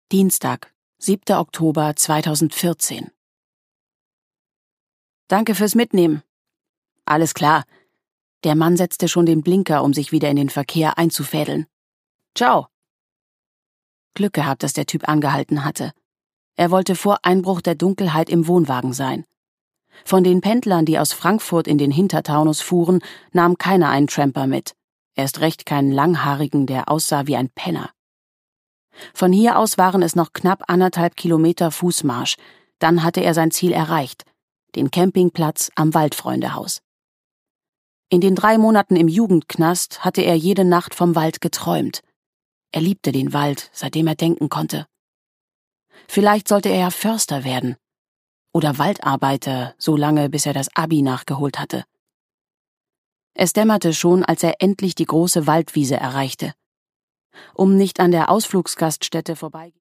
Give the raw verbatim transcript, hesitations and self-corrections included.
Dienstag, siebter Oktober zweitausendvierzehn. Danke fürs Mitnehmen. Alles klar. Der Mann setzte schon den Blinker, um sich wieder in den Verkehr einzufädeln. Ciao. Glück gehabt, dass der Typ angehalten hatte. Er wollte vor Einbruch der Dunkelheit im Wohnwagen sein. Von den Pendlern, die aus Frankfurt in den Hintertaunus fuhren, nahm keiner einen Tramper mit. Erst recht keinen Langhaarigen, der aussah wie ein Penner. Von hier aus waren es noch knapp anderthalb Kilometer Fußmarsch. Dann hatte er sein Ziel erreicht, den Campingplatz am Waldfreundehaus. In den drei Monaten im Jugendknast hatte er jede Nacht vom Wald geträumt. Er liebte den Wald, seitdem er denken konnte. Vielleicht sollte er ja Förster werden. Oder Waldarbeiter, so lange, bis er das Abi nachgeholt hatte. Es dämmerte schon, als er endlich die große Waldwiese erreichte. Um nicht an der Ausflugsgaststätte vorbei